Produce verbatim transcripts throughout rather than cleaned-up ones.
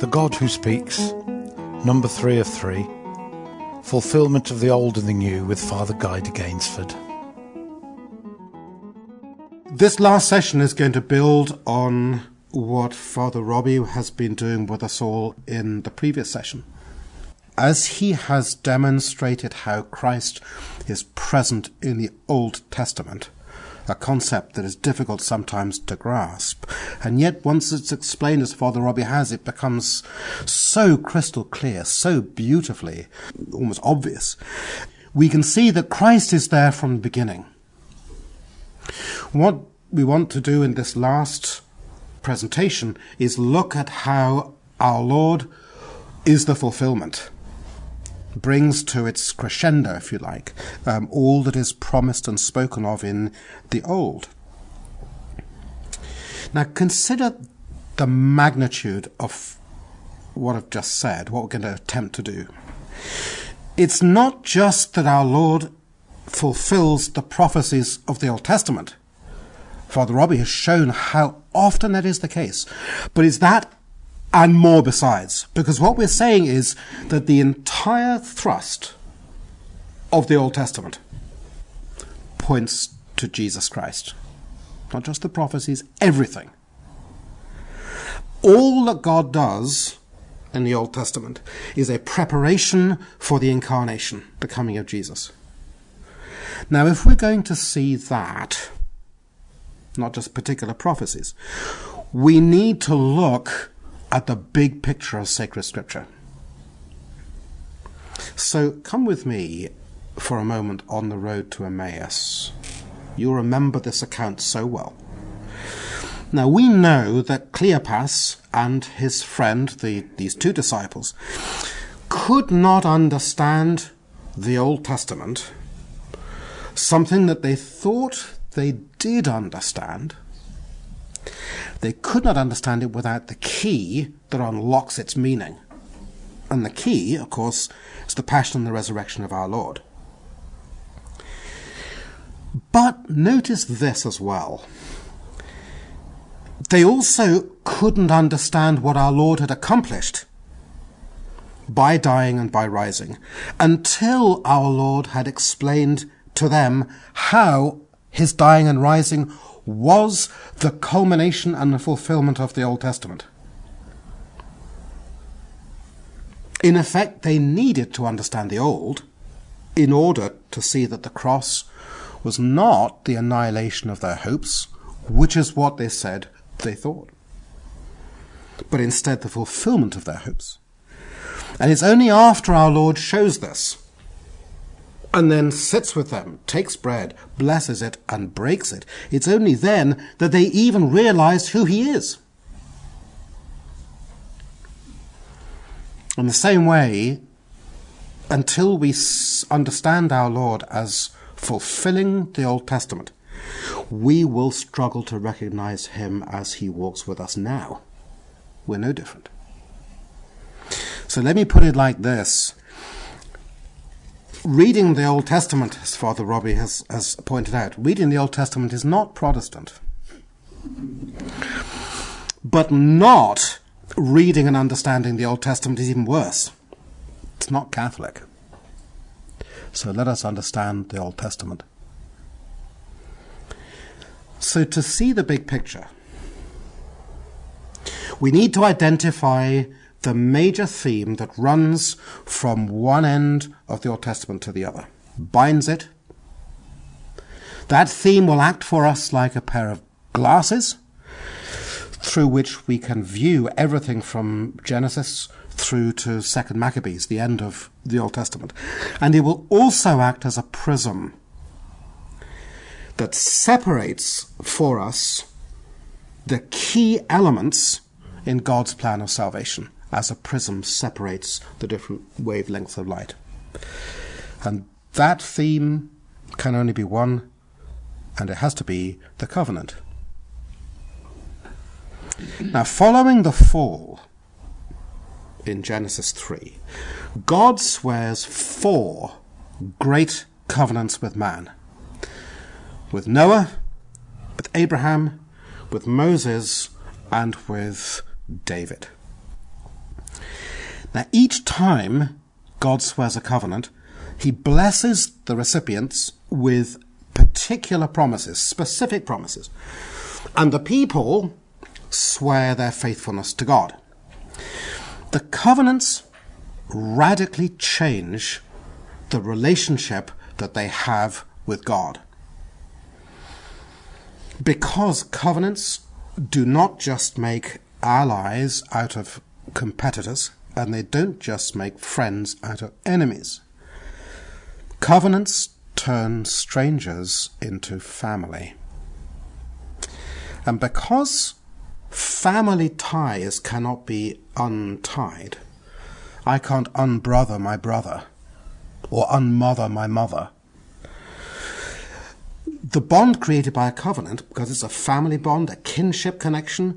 The God Who Speaks, number three of three, fulfilment of the old and the new with Father Guy de Gainsford. This last session is going to build on what Father Robbie has been doing with us all in the previous session. As he has demonstrated how Christ is present in the Old Testament, a concept that is difficult sometimes to grasp, and yet once it's explained as Father Robbie has, it becomes so crystal clear, so beautifully, almost obvious. We can see that Christ is there from the beginning. What we want to do in this last presentation is look at how our Lord is the fulfillment, brings to its crescendo, if you like, um, all that is promised and spoken of in the Old. Now consider the magnitude of what I've just said, what we're going to attempt to do. It's not just that our Lord fulfills the prophecies of the Old Testament. Father Robbie has shown how often that is the case. But it's that and more besides. Because what we're saying is that the entire thrust of the Old Testament points to Jesus Christ. Not just the prophecies, everything. All that God does in the Old Testament is a preparation for the incarnation, the coming of Jesus. Now, if we're going to see that, not just particular prophecies, we need to look at the big picture of sacred scripture. So come with me for a moment on the road to Emmaus. You'll remember this account so well. Now we know that Cleopas and his friend, the, these two disciples, could not understand the Old Testament, something that they thought they did understand. They could not understand it without the key that unlocks its meaning. And the key, of course, is the passion and the resurrection of our Lord. But notice this as well. They also couldn't understand what our Lord had accomplished by dying and by rising until our Lord had explained to them how his dying and rising was the culmination and the fulfillment of the Old Testament. In effect, they needed to understand the Old in order to see that the cross was not the annihilation of their hopes, which is what they said they thought, but instead the fulfillment of their hopes. And it's only after our Lord shows this, and then sits with them, takes bread, blesses it, and breaks it, it's only then that they even realize who he is. In the same way, until we understand our Lord as fulfilling the Old Testament, we will struggle to recognize him as he walks with us now. We're no different. So let me put it like this. Reading the Old Testament, as Father Robbie has, has pointed out, reading the Old Testament is not Protestant. But not reading and understanding the Old Testament is even worse. It's not Catholic. So let us understand the Old Testament. So to see the big picture, we need to identify the major theme that runs from one end of the Old Testament to the other, binds it. That theme will act for us like a pair of glasses through which we can view everything from Genesis through to Second Maccabees, the end of the Old Testament. And it will also act as a prism that separates for us the key elements in God's plan of salvation, as a prism separates the different wavelengths of light. And that theme can only be one, and it has to be the covenant. Now, following the fall in Genesis three, God swears four great covenants with man. With Noah, with Abraham, with Moses, and with David. Now, each time God swears a covenant, he blesses the recipients with particular promises, specific promises. And the people swear their faithfulness to God. The covenants radically change the relationship that they have with God. Because covenants do not just make allies out of competitors, and they don't just make friends out of enemies. Covenants turn strangers into family. And because family ties cannot be untied, I can't unbrother my brother or unmother my mother. The bond created by a covenant, because it's a family bond, a kinship connection,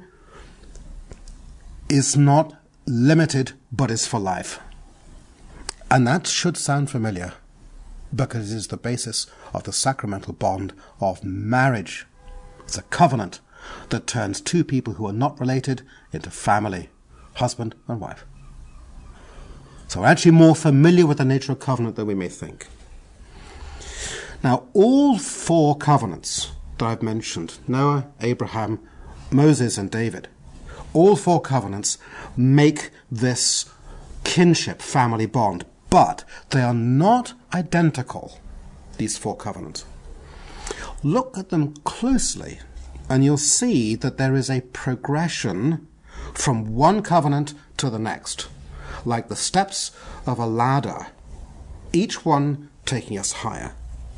is not limited but is for life. And that should sound familiar, because it is the basis of the sacramental bond of marriage. It's a covenant that turns two people who are not related into family, husband and wife. So we're actually more familiar with the nature of covenant than we may think. Now, all four covenants that I've mentioned, Noah, Abraham, Moses and David, all four covenants make this kinship family bond, but they are not identical, these four covenants. Look at them closely and you'll see that there is a progression from one covenant to the next, like the steps of a ladder, each one taking us higher.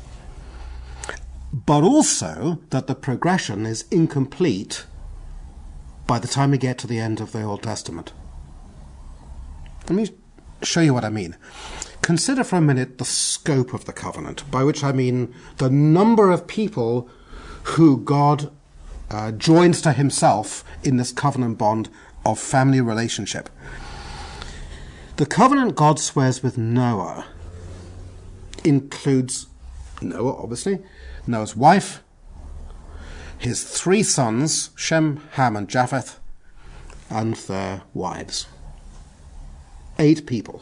But also that the progression is incomplete by the time we get to the end of the Old Testament. Let me show you what I mean. Consider for a minute the scope of the covenant, by which I mean the number of people who God uh, joins to himself in this covenant bond of family relationship. The covenant God swears with Noah includes Noah, obviously, Noah's wife, his three sons, Shem, Ham, and Japheth, and their wives. Eight people.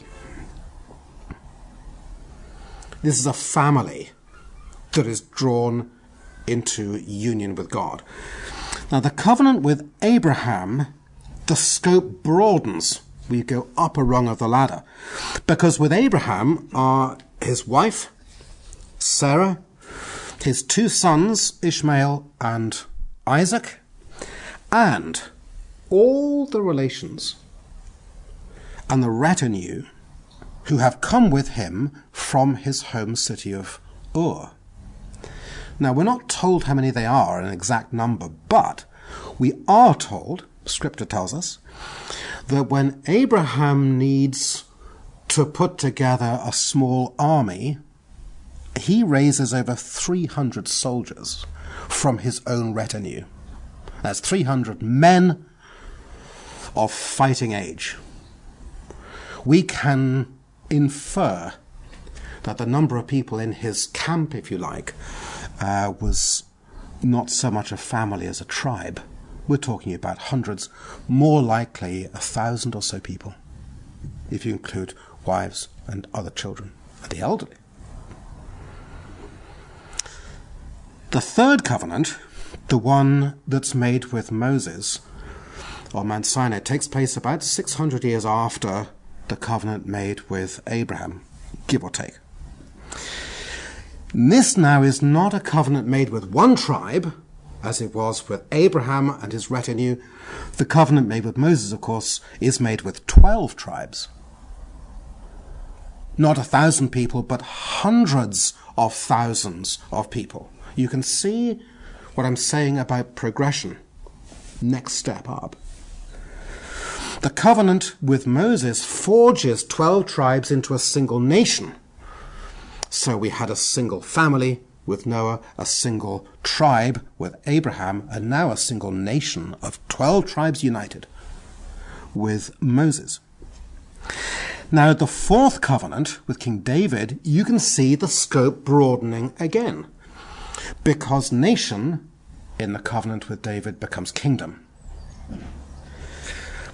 This is a family that is drawn into union with God. Now, the covenant with Abraham, the scope broadens. We go up a rung of the ladder. Because with Abraham are his wife, Sarah, his two sons, Ishmael and Isaac, and all the relations and the retinue who have come with him from his home city of Ur. Now, we're not told how many they are, an exact number, but we are told, Scripture tells us, that when Abraham needs to put together a small army, he raises over three hundred soldiers from his own retinue. That's three hundred men of fighting age. We can infer that the number of people in his camp, if you like, uh, was not so much a family as a tribe. We're talking about hundreds, more likely a thousand or so people, if you include wives and other children and the elderly. The third covenant, the one that's made with Moses on Mount Sinai, takes place about six hundred years after the covenant made with Abraham, give or take. This now is not a covenant made with one tribe, as it was with Abraham and his retinue. The covenant made with Moses, of course, is made with twelve tribes. Not a thousand people, but hundreds of thousands of people. You can see what I'm saying about progression. Next step up. The covenant with Moses forges twelve tribes into a single nation. So we had a single family with Noah, a single tribe with Abraham, and now a single nation of twelve tribes united with Moses. Now, the fourth covenant with King David, you can see the scope broadening again, because nation in the covenant with David becomes kingdom.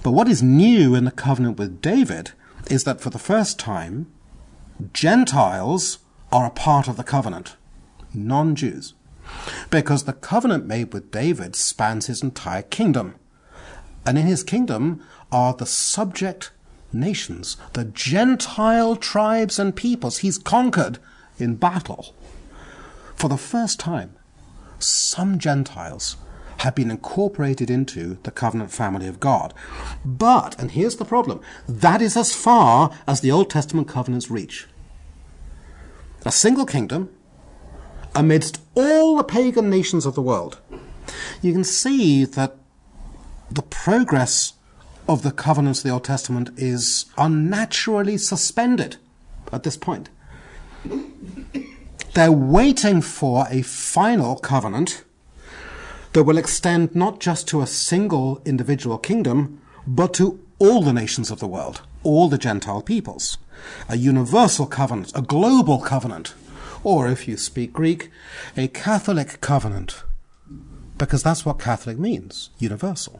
But what is new in the covenant with David is that for the first time, Gentiles are a part of the covenant, non-Jews, because the covenant made with David spans his entire kingdom. And in his kingdom are the subject nations, the Gentile tribes and peoples he's conquered in battle. For the first time, some Gentiles have been incorporated into the covenant family of God. But, and here's the problem, that is as far as the Old Testament covenants reach. A single kingdom amidst all the pagan nations of the world. You can see that the progress of the covenants of the Old Testament is unnaturally suspended at this point. They're waiting for a final covenant that will extend not just to a single individual kingdom, but to all the nations of the world, all the Gentile peoples. A universal covenant, a global covenant, or if you speak Greek, a Catholic covenant, because that's what Catholic means, universal.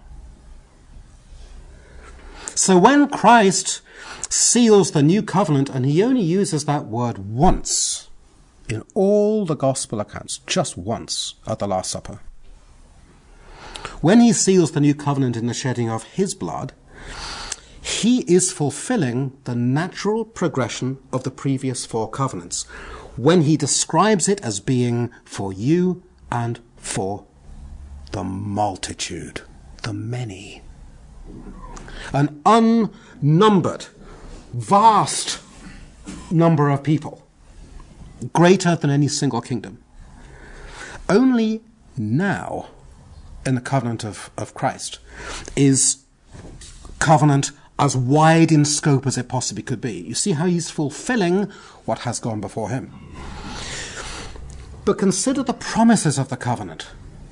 So when Christ seals the new covenant, and he only uses that word once in all the gospel accounts, just once at the Last Supper, when he seals the new covenant in the shedding of his blood, he is fulfilling the natural progression of the previous four covenants when he describes it as being for you and for the multitude, the many. An unnumbered, vast number of people, greater than any single kingdom. Only now, in the covenant of, of Christ, is covenant as wide in scope as it possibly could be. You see how he's fulfilling what has gone before him. But consider the promises of the covenant.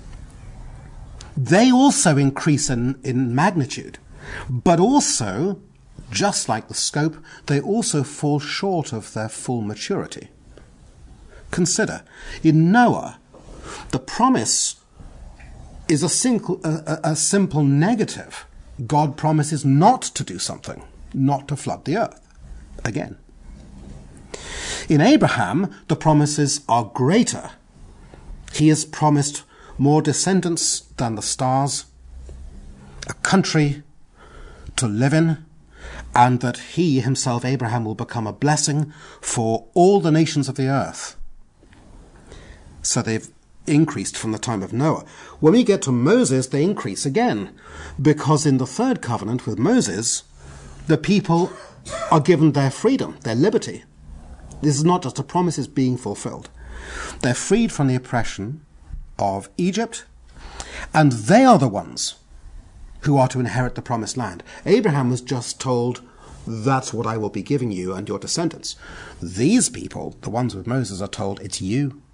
They also increase in, in magnitude, but also, just like the scope, they also fall short of their full maturity. Consider, in Noah, the promise is a simple, a, a simple negative. God promises not to do something, not to flood the earth again. In Abraham, the promises are greater. He has promised more descendants than the stars, a country to live in, and that he himself, Abraham, will become a blessing for all the nations of the earth. So they've increased from the time of Noah. When we get to Moses, they increase again, because in the third covenant with Moses, the people are given their freedom, their liberty. This is not just a promise, it's being fulfilled. They're freed from the oppression of Egypt, and they are the ones who are to inherit the promised land. Abraham was just told, that's what I will be giving you and your descendants. These people, the ones with Moses, are told, it's you.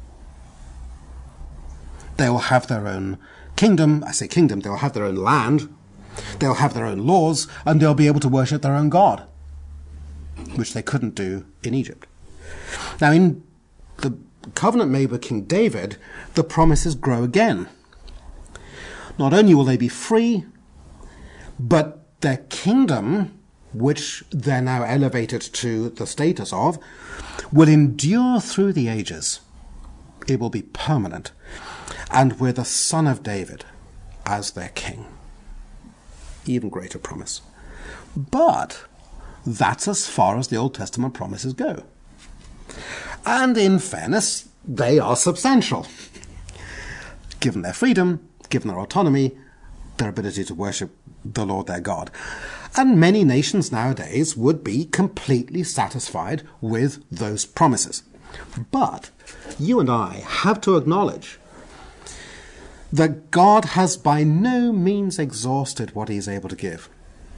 They will have their own kingdom. I say kingdom, they'll have their own land. They'll have their own laws, and they'll be able to worship their own God, which they couldn't do in Egypt. Now, in the covenant made with King David, the promises grow again. Not only will they be free, but their kingdom, which they're now elevated to the status of, will endure through the ages. It will be permanent. And with a son of David as their king. Even greater promise. But that's as far as the Old Testament promises go. And in fairness, they are substantial. Given their freedom, given their autonomy, their ability to worship the Lord their God. And many nations nowadays would be completely satisfied with those promises. But you and I have to acknowledge that God has by no means exhausted what he is able to give.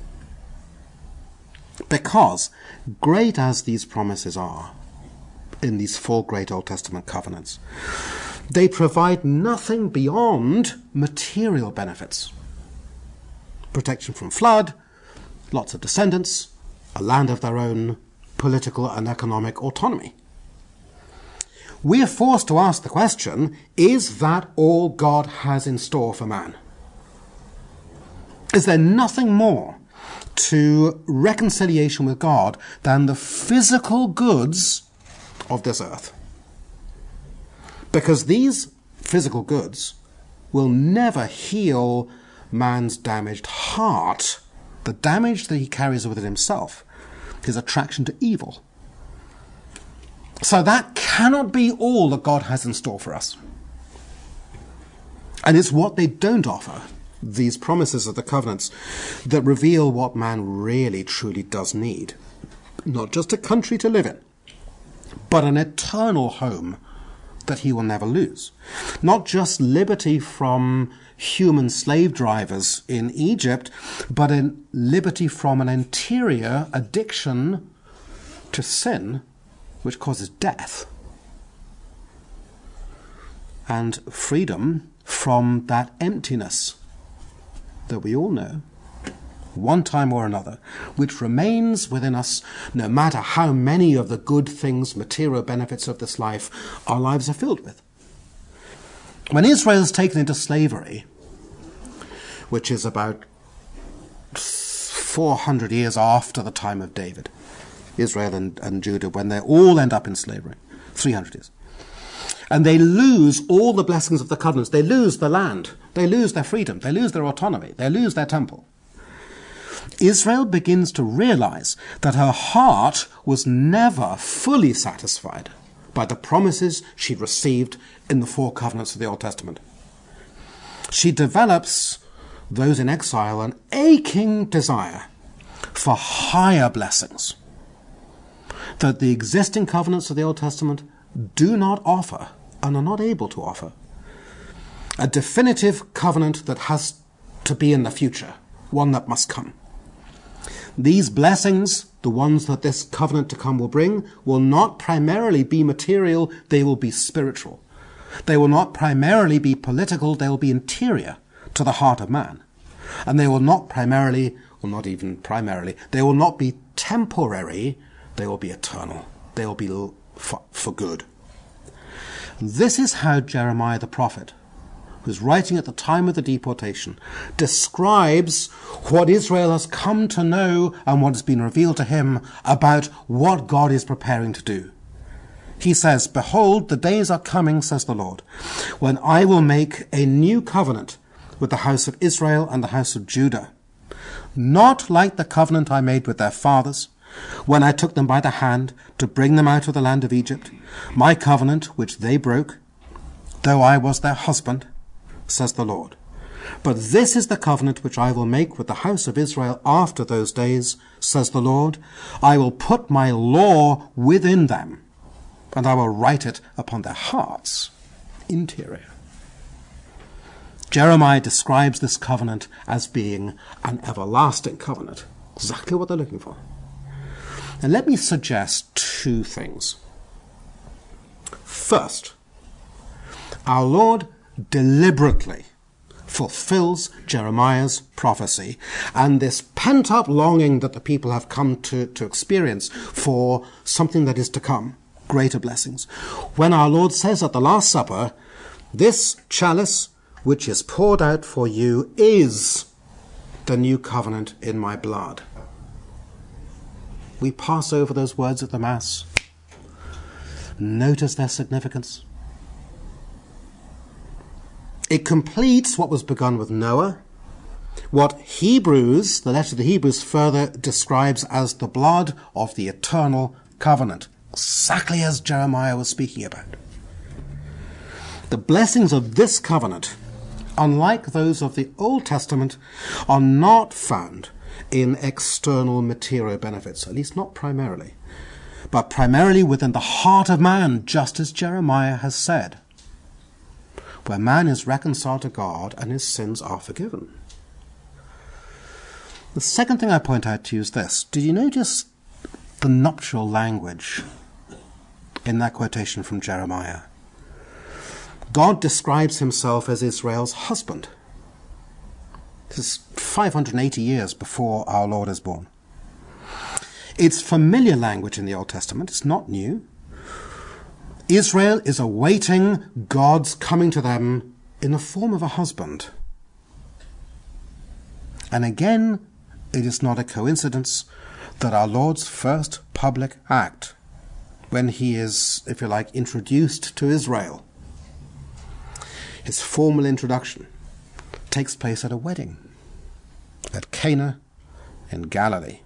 Because, great as these promises are, in these four great Old Testament covenants, they provide nothing beyond material benefits. Protection from flood, lots of descendants, a land of their own political and economic autonomy. We are forced to ask the question, is that all God has in store for man? Is there nothing more to reconciliation with God than the physical goods of this earth? Because these physical goods will never heal man's damaged heart, the damage that he carries within himself, his attraction to evil. So that cannot be all that God has in store for us. And it's what they don't offer, these promises of the covenants, that reveal what man really truly does need. Not just a country to live in, but an eternal home that he will never lose. Not just liberty from human slave drivers in Egypt, but in liberty from an interior addiction to sin, which causes death. And freedom from that emptiness that we all know, one time or another, which remains within us no matter how many of the good things, material benefits of this life our lives are filled with. When Israel is taken into slavery, which is about four hundred years after the time of David, Israel and, and Judah, when they all end up in slavery, three hundred years. And they lose all the blessings of the covenants. They lose the land. They lose their freedom. They lose their autonomy. They lose their temple. Israel begins to realize that her heart was never fully satisfied by the promises she'd received in the four covenants of the Old Testament. She develops, those in exile, an aching desire for higher blessings that the existing covenants of the Old Testament do not offer and are not able to offer. A definitive covenant that has to be in the future, one that must come. These blessings, the ones that this covenant to come will bring, will not primarily be material, they will be spiritual. They will not primarily be political, they will be interior to the heart of man. And they will not primarily, or not even primarily, they will not be temporary, they will be eternal. They will be for, for good. This is how Jeremiah the prophet, who's writing at the time of the deportation, describes what Israel has come to know and what has been revealed to him about what God is preparing to do. He says, "Behold, the days are coming, says the Lord, when I will make a new covenant with the house of Israel and the house of Judah, not like the covenant I made with their fathers, when I took them by the hand to bring them out of the land of Egypt, my covenant which they broke, though I was their husband, says the Lord. But this is the covenant which I will make with the house of Israel after those days, says the Lord. I will put my law within them, and I will write it upon their hearts." Interior. Jeremiah describes this covenant as being an everlasting covenant. Exactly what they're looking for. And let me suggest two things. First, our Lord deliberately fulfills Jeremiah's prophecy and this pent-up longing that the people have come to, to experience for something that is to come, greater blessings. When our Lord says at the Last Supper, "This chalice which is poured out for you is the new covenant in my blood." We pass over those words at the Mass. Notice their significance. It completes what was begun with Noah, what Hebrews, the letter to the Hebrews, further describes as the blood of the eternal covenant, exactly as Jeremiah was speaking about. The blessings of this covenant, unlike those of the Old Testament, are not found in external material benefits, at least not primarily, but primarily within the heart of man, just as Jeremiah has said, where man is reconciled to God and his sins are forgiven. The second thing I point out to you is this. Did you notice the nuptial language in that quotation from Jeremiah? God describes himself as Israel's husband. This is five hundred eighty years before our Lord is born. It's familiar language in the Old Testament. It's not new. Israel is awaiting God's coming to them in the form of a husband. And again, it is not a coincidence that our Lord's first public act, when he is, if you like, introduced to Israel, his formal introduction, takes place at a wedding at Cana in Galilee.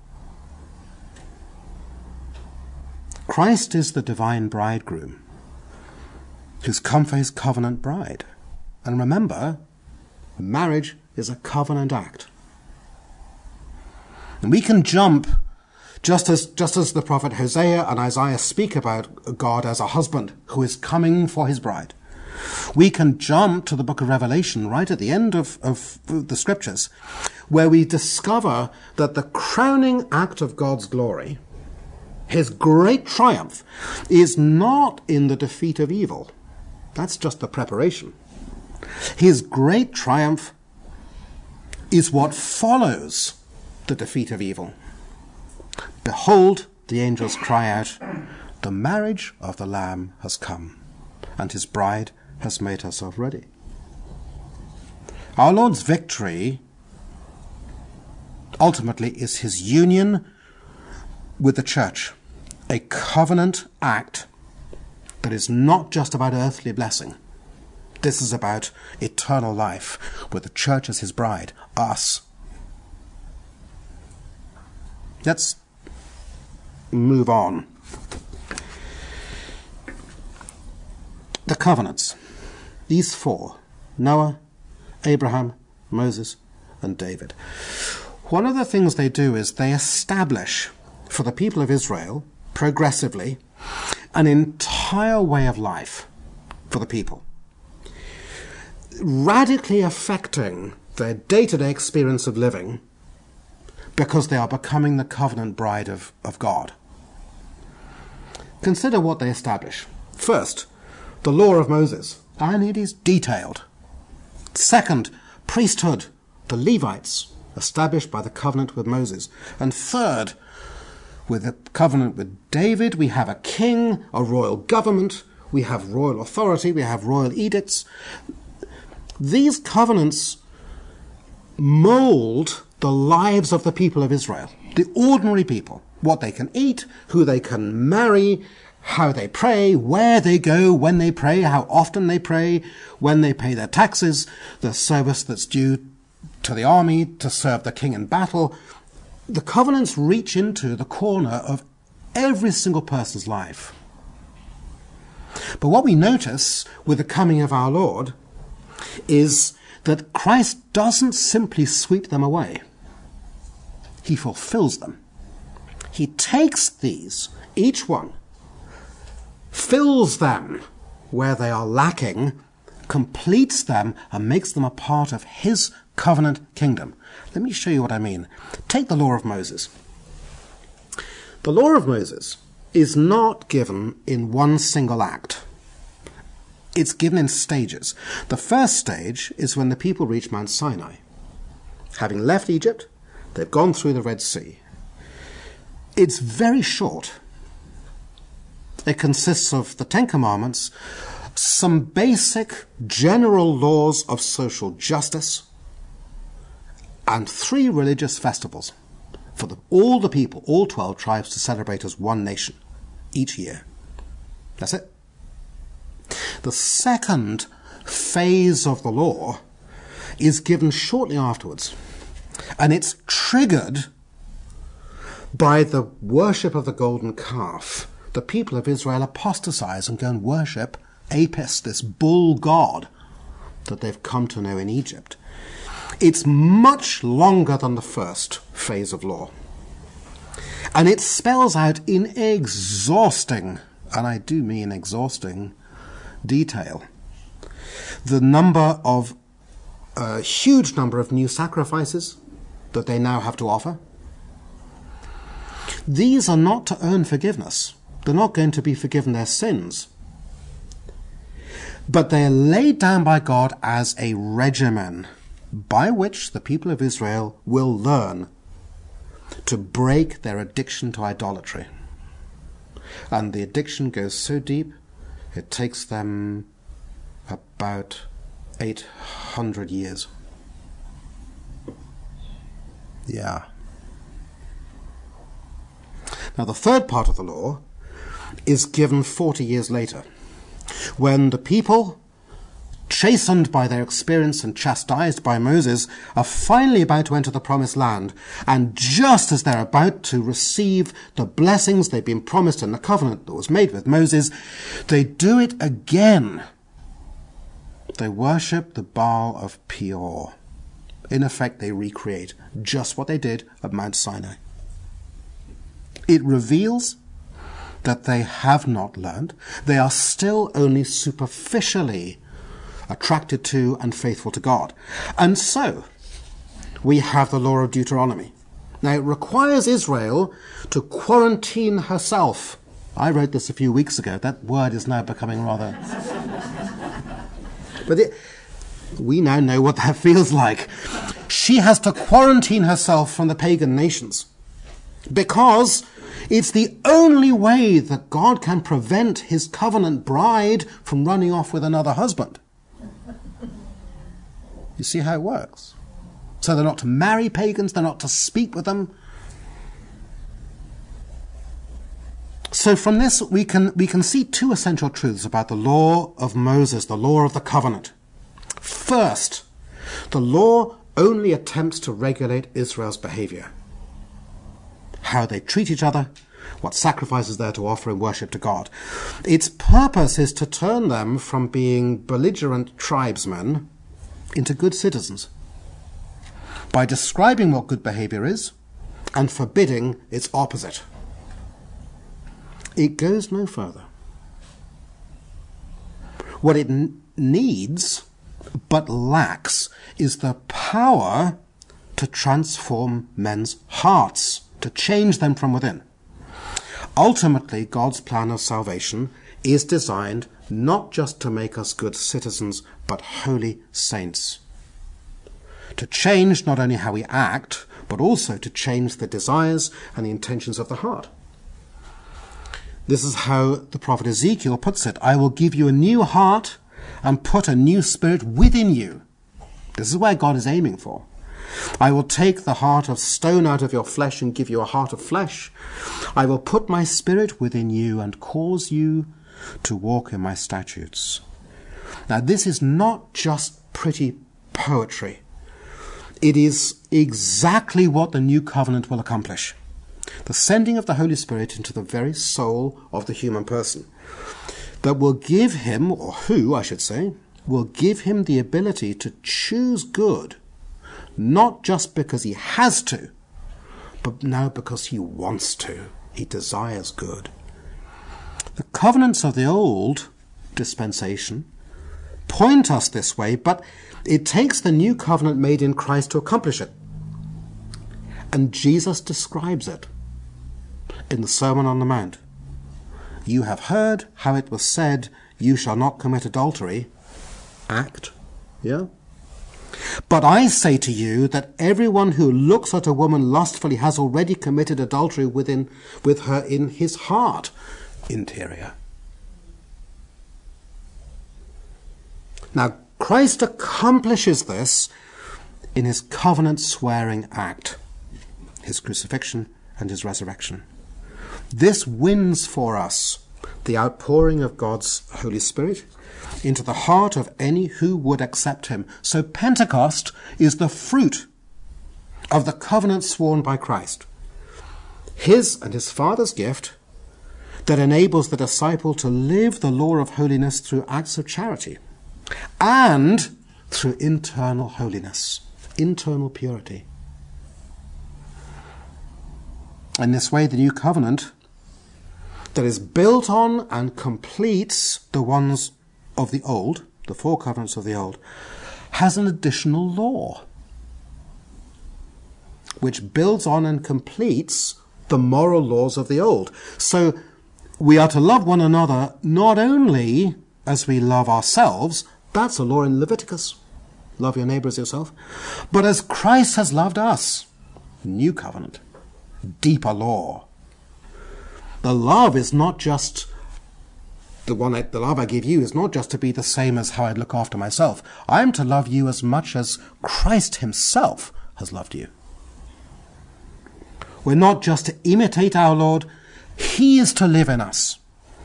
Christ is the divine bridegroom who's come for his covenant bride. And remember, marriage is a covenant act. And we can jump, just as, just as the prophet Hosea and Isaiah speak about God as a husband who is coming for his bride. We can jump to the book of Revelation right at the end of, of the scriptures, where we discover that the crowning act of God's glory, his great triumph, is not in the defeat of evil. That's just the preparation. His great triumph is what follows the defeat of evil. Behold, the angels cry out, the marriage of the Lamb has come, and his bride has made herself ready. Our Lord's victory ultimately is his union with the church, a covenant act that is not just about earthly blessing. This is about eternal life, with the church as his bride, us. Let's move on. The covenants. These four: Noah, Abraham, Moses, and David. One of the things they do is they establish for the people of Israel, progressively, an entire way of life for the people, radically affecting their day-to-day experience of living, because they are becoming the covenant bride of, of God. Consider what they establish. First, the law of Moses, and it is detailed. Second, priesthood, the Levites, established by the covenant with Moses. And third, with the covenant with David, we have a king, a royal government, we have royal authority, we have royal edicts. These covenants mold the lives of the people of Israel, the ordinary people, what they can eat, who they can marry, how they pray, where they go, when they pray, how often they pray, when they pay their taxes, the service that's due to the army to serve the king in battle. The covenants reach into the corner of every single person's life. But what we notice with the coming of our Lord is that Christ doesn't simply sweep them away. He fulfills them. He takes these, each one, fills them where they are lacking, completes them, and makes them a part of his covenant kingdom. Let me show you what I mean. Take the law of Moses. The law of Moses is not given in one single act. It's given in stages. The first stage is when the people reach Mount Sinai. Having left Egypt, they've gone through the Red Sea. It's very short. It consists of the Ten Commandments, some basic general laws of social justice, and three religious festivals for the, all the people, all twelve tribes, to celebrate as one nation each year. That's it. The second phase of the law is given shortly afterwards, and it's triggered by the worship of the golden calf. The people of Israel apostatize and go and worship Apis, this bull god that they've come to know in Egypt. It's much longer than the first phase of law. And it spells out in exhausting, and I do mean exhausting, detail, the number of, a huge number of new sacrifices that they now have to offer. These are not to earn forgiveness. They're not going to be forgiven their sins. But they are laid down by God as a regimen by which the people of Israel will learn to break their addiction to idolatry. And the addiction goes so deep, it takes them about eight hundred years. Yeah. Now, the third part of the law is given forty years later, when the people, chastened by their experience and chastised by Moses, are finally about to enter the promised land. And just as they're about to receive the blessings they've been promised in the covenant that was made with Moses, they do it again. They worship the Baal of Peor. In effect, they recreate just what they did at Mount Sinai. It reveals that they have not learned. They are still only superficially attracted to and faithful to God. And so, we have the law of Deuteronomy. Now, it requires Israel to quarantine herself. I wrote this a few weeks ago. That word is now becoming rather... But it, we now know what that feels like. She has to quarantine herself from the pagan nations, because it's the only way that God can prevent his covenant bride from running off with another husband. You see how it works? So they're not to marry pagans, they're not to speak with them. So from this we can we can see two essential truths about the law of Moses, the law of the covenant. First, the law only attempts to regulate Israel's behavior. How they treat each other, what sacrifices they're to offer in worship to God. Its purpose is to turn them from being belligerent tribesmen into good citizens, by describing what good behavior is and forbidding its opposite. It goes no further. What it n- needs, but lacks, is the power to transform men's hearts, to change them from within. Ultimately, God's plan of salvation is designed not just to make us good citizens, but holy saints. To change not only how we act, but also to change the desires and the intentions of the heart. This is how the prophet Ezekiel puts it. I will give you a new heart and put a new spirit within you. This is where God is aiming for. I will take the heart of stone out of your flesh and give you a heart of flesh. I will put my spirit within you and cause you to walk in my statutes. Now, this is not just pretty poetry. It is exactly what the new covenant will accomplish. The sending of the Holy Spirit into the very soul of the human person that will give him, or who, I should say, will give him the ability to choose good, not just because he has to, but now because he wants to. He desires good. The covenants of the old dispensation point us this way, but it takes the new covenant made in Christ to accomplish it. And Jesus describes it in the Sermon on the Mount. You have heard how it was said, you shall not commit adultery. Act. Yeah? But I say to you that everyone who looks at a woman lustfully has already committed adultery within, with her in his heart. Interior. Now, Christ accomplishes this in his covenant-swearing act, his crucifixion and his resurrection. This wins for us the outpouring of God's Holy Spirit into the heart of any who would accept him. So Pentecost is the fruit of the covenant sworn by Christ, his and his Father's gift that enables the disciple to live the law of holiness through acts of charity and through internal holiness, internal purity. In this way, the new covenant that is built on and completes the ones of the old, the four covenants of the old, has an additional law which builds on and completes the moral laws of the old. So we are to love one another not only as we love ourselves, that's a law in Leviticus, love your neighbor as yourself, but as Christ has loved us, new covenant, deeper law. The love is not just the one I, the love I give you is not just to be the same as how I look after myself. I am to love you as much as Christ himself has loved you. We're not just to imitate our Lord, he is to live in us.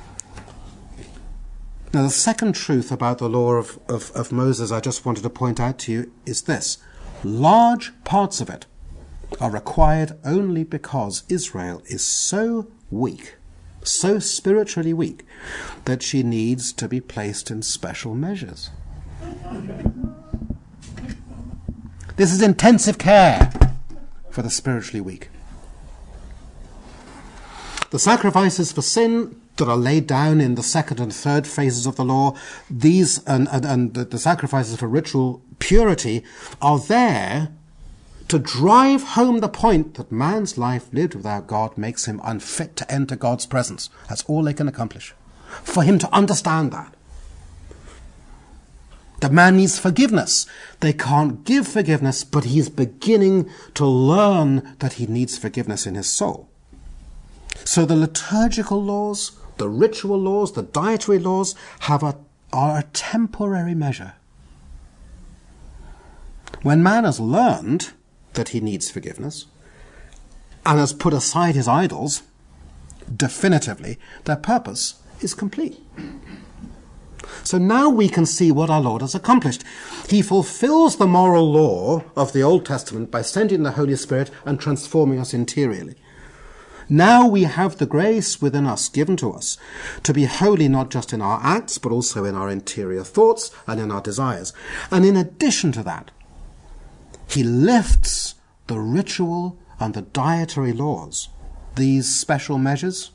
Now, the second truth about the law of, of, of Moses I just wanted to point out to you is this. Large parts of it are required only because Israel is so weak, so spiritually weak, that she needs to be placed in special measures. This is intensive care for the spiritually weak. The sacrifices for sin that are laid down in the second and third phases of the law, these and, and, and the, the sacrifices for ritual purity are there to drive home the point that man's life lived without God makes him unfit to enter God's presence. That's all they can accomplish. For him to understand that. The man needs forgiveness. They can't give forgiveness, but he's beginning to learn that he needs forgiveness in his soul. So the liturgical laws, the ritual laws, the dietary laws have a, are a temporary measure. When man has learned that he needs forgiveness and has put aside his idols, definitively, their purpose is complete. So now we can see what our Lord has accomplished. He fulfills the moral law of the Old Testament by sending the Holy Spirit and transforming us interiorly. Now we have the grace within us, given to us, to be holy not just in our acts, but also in our interior thoughts and in our desires. And in addition to that, he lifts the ritual and the dietary laws, these special measures,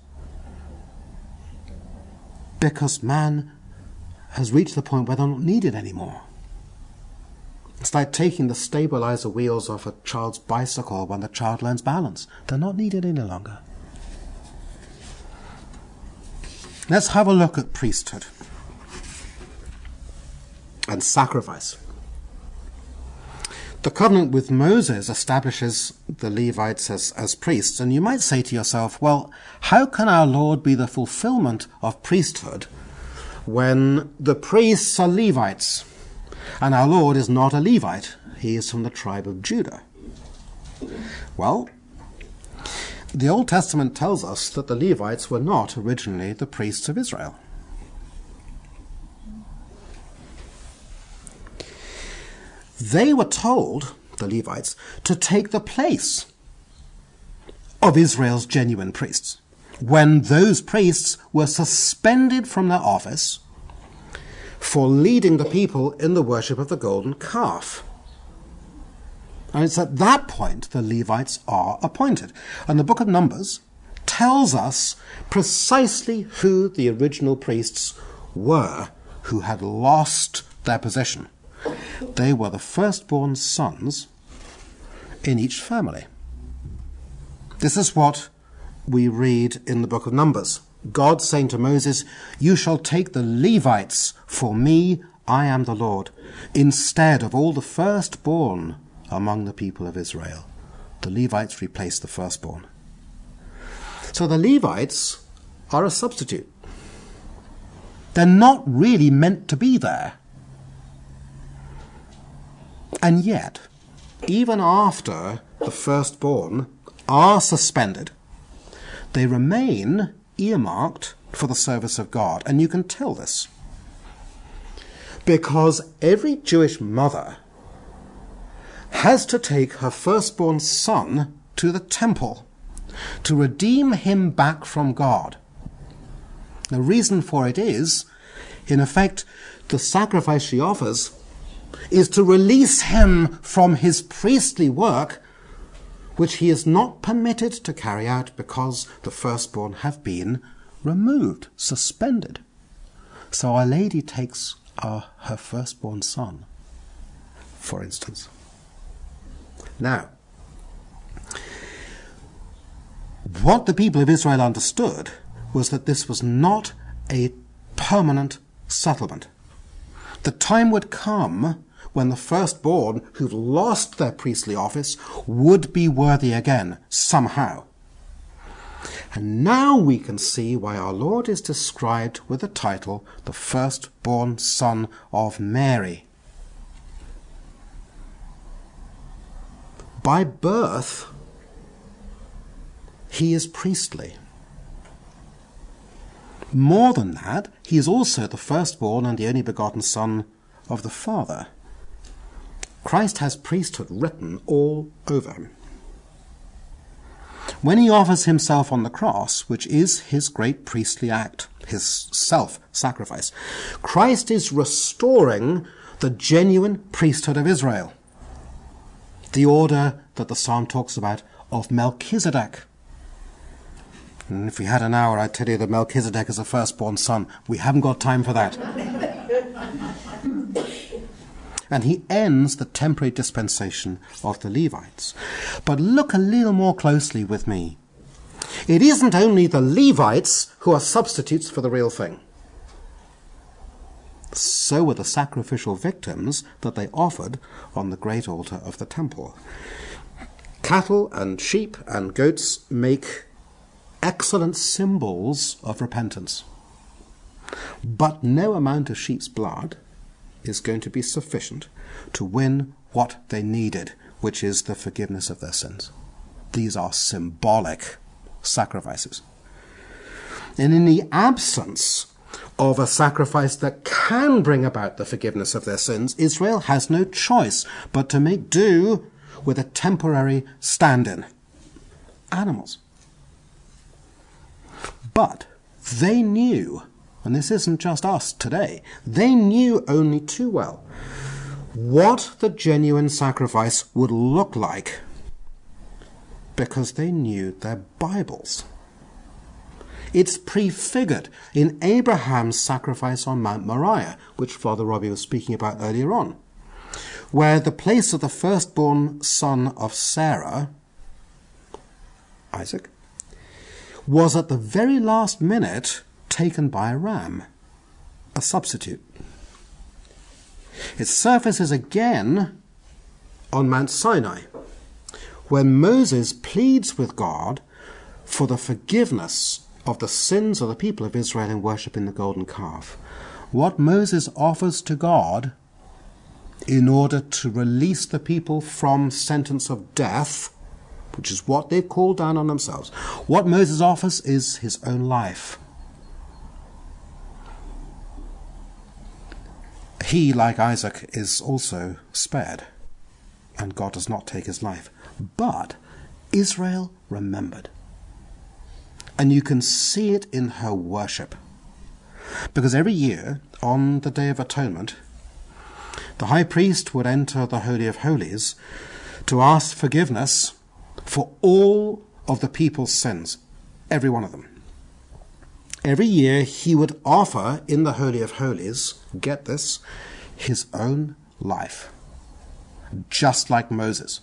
because man has reached the point where they're not needed anymore. It's like taking the stabilizer wheels off a child's bicycle when the child learns balance. They're not needed any longer. Let's have a look at priesthood and sacrifice. The covenant with Moses establishes the Levites as, as priests, and you might say to yourself, well, how can our Lord be the fulfillment of priesthood when the priests are Levites? And our Lord is not a Levite. He is from the tribe of Judah. Well, the Old Testament tells us that the Levites were not originally the priests of Israel. They were told, the Levites, to take the place of Israel's genuine priests when those priests were suspended from their office for leading the people in the worship of the golden calf. And it's at that point the Levites are appointed. And the book of Numbers tells us precisely who the original priests were who had lost their position. They were the firstborn sons in each family. This is what we read in the book of Numbers. God saying to Moses, "You shall take the Levites, for me, I am the Lord, instead of all the firstborn among the people of Israel." The Levites replaced the firstborn. So the Levites are a substitute. They're not really meant to be there. And yet, even after the firstborn are suspended, they remain earmarked for the service of God. And you can tell this because every Jewish mother has to take her firstborn son to the temple to redeem him back from God. The reason for it is, in effect, the sacrifice she offers is to release him from his priestly work, which he is not permitted to carry out because the firstborn have been removed, suspended. So Our Lady takes uh, her firstborn son, for instance. Now, what the people of Israel understood was that this was not a permanent settlement. The time would come when the firstborn who've lost their priestly office would be worthy again, somehow. And now we can see why our Lord is described with the title, the firstborn son of Mary. By birth, he is priestly. More than that, he is also the firstborn and the only begotten Son of the Father. Christ has priesthood written all over him. When he offers himself on the cross, which is his great priestly act, his self-sacrifice, Christ is restoring the genuine priesthood of Israel, the order that the psalm talks about of Melchizedek. And if we had an hour, I'd tell you that Melchizedek is a firstborn son. We haven't got time for that. And he ends the temporary dispensation of the Levites. But look a little more closely with me. It isn't only the Levites who are substitutes for the real thing. So were the sacrificial victims that they offered on the great altar of the temple. Cattle and sheep and goats make excellent symbols of repentance. But no amount of sheep's blood is going to be sufficient to win what they needed, which is the forgiveness of their sins. These are symbolic sacrifices. And in the absence of a sacrifice that can bring about the forgiveness of their sins, Israel has no choice but to make do with a temporary stand-in. Animals. But they knew, and this isn't just us today, they knew only too well what the genuine sacrifice would look like because they knew their Bibles. It's prefigured in Abraham's sacrifice on Mount Moriah, which Father Robbie was speaking about earlier on, where the place of the firstborn son of Sarah, Isaac, was at the very last minute taken by a ram, a substitute. It surfaces again on Mount Sinai, where Moses pleads with God for the forgiveness of the sins of the people of Israel in worshipping the golden calf. What Moses offers to God in order to release the people from sentence of death, which is what they've called down on themselves, what Moses offers is his own life. He, like Isaac, is also spared, and God does not take his life. But Israel remembered. And you can see it in her worship. Because every year, on the Day of Atonement, the high priest would enter the Holy of Holies to ask forgiveness for all of the people's sins, every one of them. Every year he would offer in the Holy of Holies, get this, his own life, just like Moses,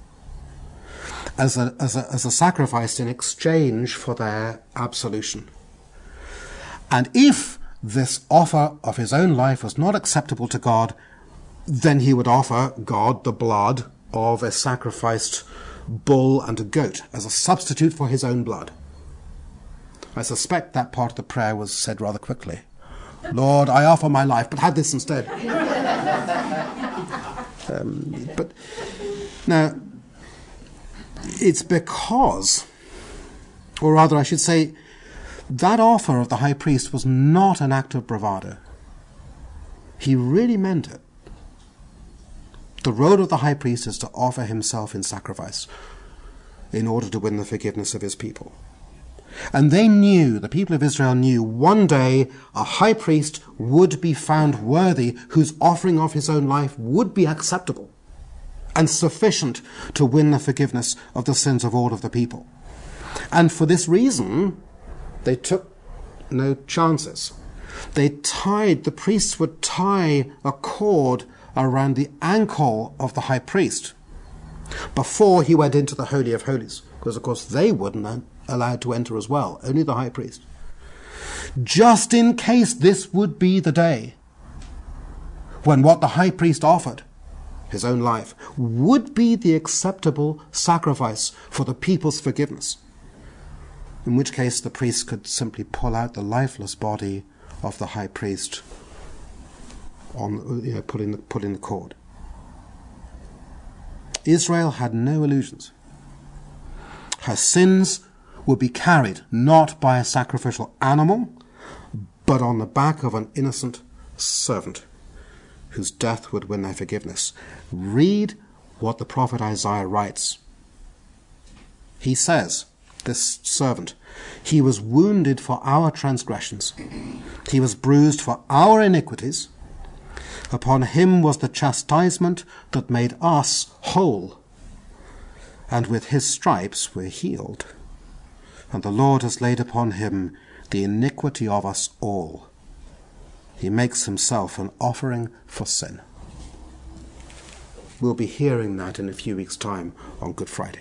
as a, as a, as a sacrifice in exchange for their absolution. And if this offer of his own life was not acceptable to God, then he would offer God the blood of a sacrificed bull and a goat as a substitute for his own blood. I suspect that part of the prayer was said rather quickly. Lord, I offer my life, but have this instead. um, but now, it's because, or rather I should say, that offer of the high priest was not an act of bravado. He really meant it. The role of the high priest is to offer himself in sacrifice in order to win the forgiveness of his people. And they knew, the people of Israel knew, one day a high priest would be found worthy whose offering of his own life would be acceptable and sufficient to win the forgiveness of the sins of all of the people. And for this reason, they took no chances. They tied, the priests would tie a cord around the ankle of the high priest before he went into the Holy of Holies, because of course they wouldn't allowed to enter as well, only the high priest, just in case this would be the day when what the high priest offered, his own life, would be the acceptable sacrifice for the people's forgiveness, in which case the priest could simply pull out the lifeless body of the high priest on, you know, pulling the, pulling the cord. Israel had no illusions. Her sins would be carried not by a sacrificial animal, but on the back of an innocent servant whose death would win their forgiveness. Read what the prophet Isaiah writes. He says, this servant, he was wounded for our transgressions. He was bruised for our iniquities. Upon him was the chastisement that made us whole. And with his stripes we're healed. And the Lord has laid upon him the iniquity of us all. He makes himself an offering for sin. We'll be hearing that in a few weeks' time on Good Friday.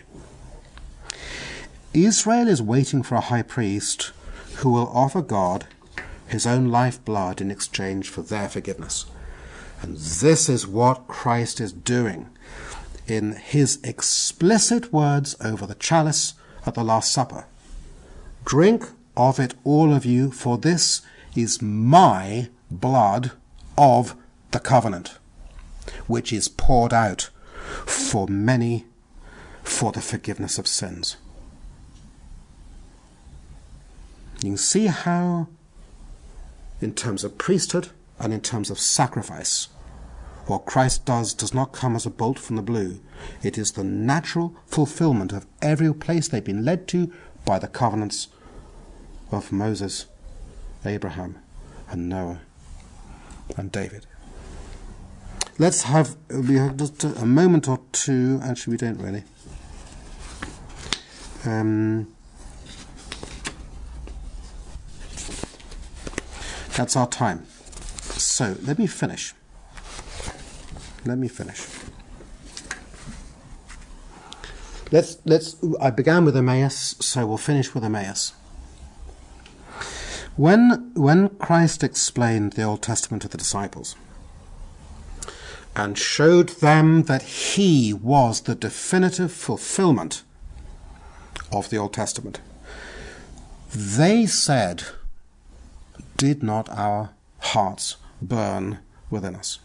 Israel is waiting for a high priest who will offer God his own lifeblood in exchange for their forgiveness. And this is what Christ is doing in his explicit words over the chalice at the Last Supper. Drink of it, all of you, for this is my blood of the covenant, which is poured out for many for the forgiveness of sins. You can see how, in terms of priesthood and in terms of sacrifice, what Christ does does not come as a bolt from the blue. It is the natural fulfillment of every place they've been led to by the covenants of Moses, Abraham, and Noah, and David. Let's have, we have just a moment or two. Actually, we don't really. Um, that's our time. So let me finish. Let me finish. Let's let's. I began with Emmaus, so we'll finish with Emmaus. When when Christ explained the Old Testament to the disciples and showed them that he was the definitive fulfillment of the Old Testament, they said, "Did not our hearts burn within us?"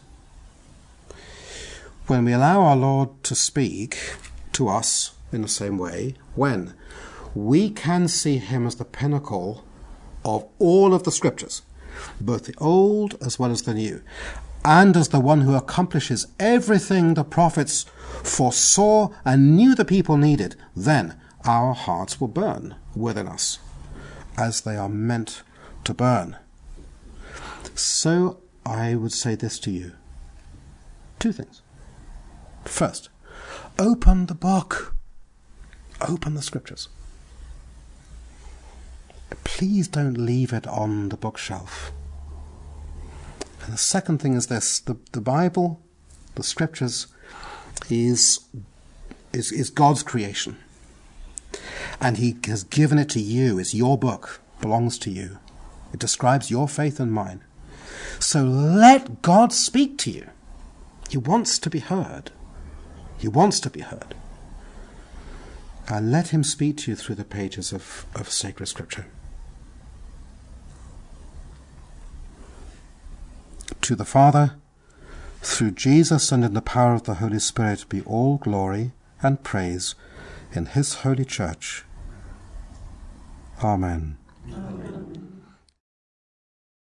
When we allow our Lord to speak to us in the same way, when we can see him as the pinnacle of all of the scriptures, both the old as well as the new, and as the one who accomplishes everything the prophets foresaw and knew the people needed, then our hearts will burn within us, as they are meant to burn. So I would say this to you. Two things. First, open the book. Open the scriptures. Please don't leave it on the bookshelf. And the second thing is this. The, the Bible, the scriptures, is, is, is God's creation. And he has given it to you. It's your book. It belongs to you. It describes your faith and mine. So let God speak to you. He wants to be heard. He wants to be heard. And let him speak to you through the pages of, of sacred scripture. To the Father, through Jesus and in the power of the Holy Spirit, be all glory and praise in his holy church. Amen.